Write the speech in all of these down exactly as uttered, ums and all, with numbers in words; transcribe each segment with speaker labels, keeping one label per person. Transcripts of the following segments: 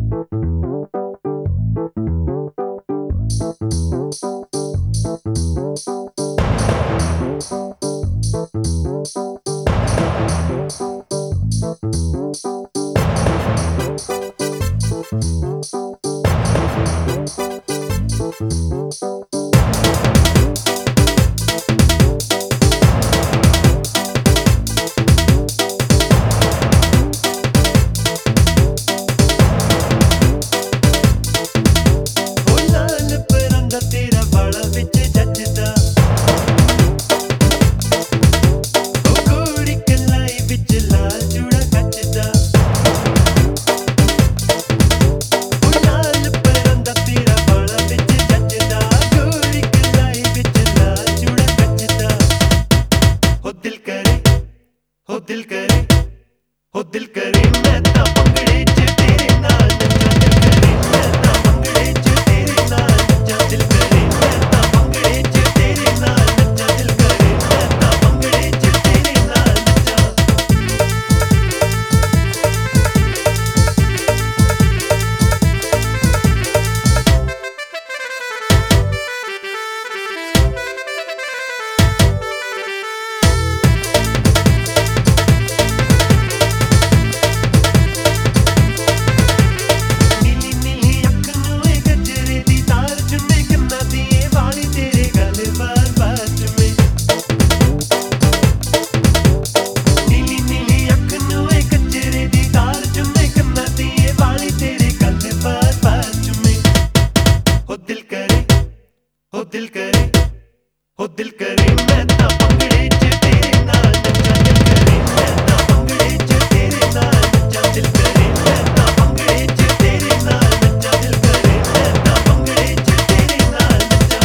Speaker 1: दिल करे हो दिल करे मैं ता पंगड़े च तेरे नाल नच्चा दिल करे मैं ता पंगड़े च तेरे नाल नच्चा दिल करे मैं ता पंगड़े च तेरे नाल नच्चा दिल करे मैं ता पंगड़े च तेरे नाल नच्चा। हो दिल करे हो दिल करे मैं ता पंगड़े च तेरे नाल नच्चा दिल करे मैं ता पंगड़े च तेरे नाल नच्चा दिल करे मैं ता पंगड़े च तेरे नाल नच्चा दिल करे मैं ता पंगड़े च तेरे नाल नच्चा।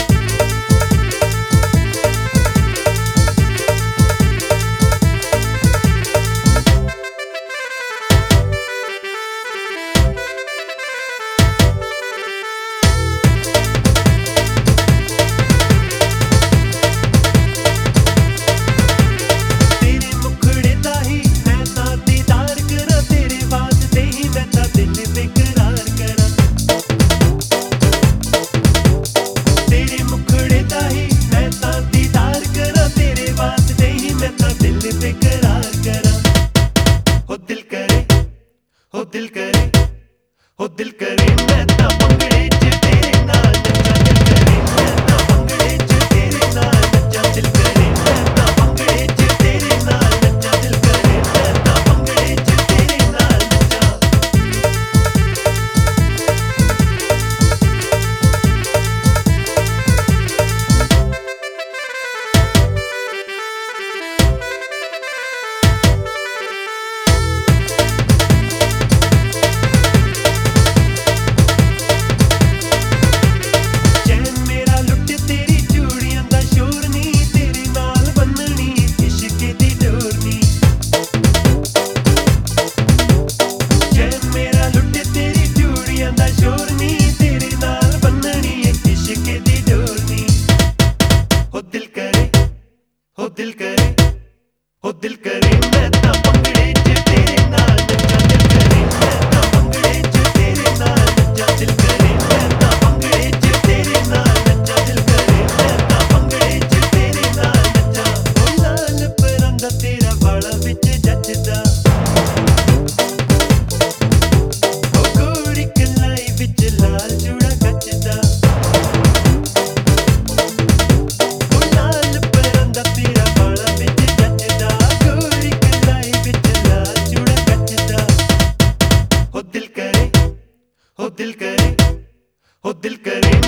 Speaker 1: हो दिल करे हो दिल करे मैं ता पंगड़े च तेरे नाल नच्चा दिल करे मैं ता पंगड़े च तेरे नाल नच्चा दिल करे मैं ता पंगड़े च तेरे नाल नच्चा दिल करे मैं ता पंगड़े च तेरे नाल नच्चा। हो दिल करे हो दिल करे मैं ता पंगड़े च तेरे नाल नच्चा दिल करे मैं ता पंगड़े च तेरे नाल नच्चा दिल करे मैं ता पंगड़े च तेरे नाल नच्चा दिल करे मैं ता पंगड़े च तेरे नाल नच्चा। ओ लाल परांदा तेरा वाला विच जचदा ओ गोरी कलाई विच लाल चूड़ा गचदा हो दिल करे हो दिल करे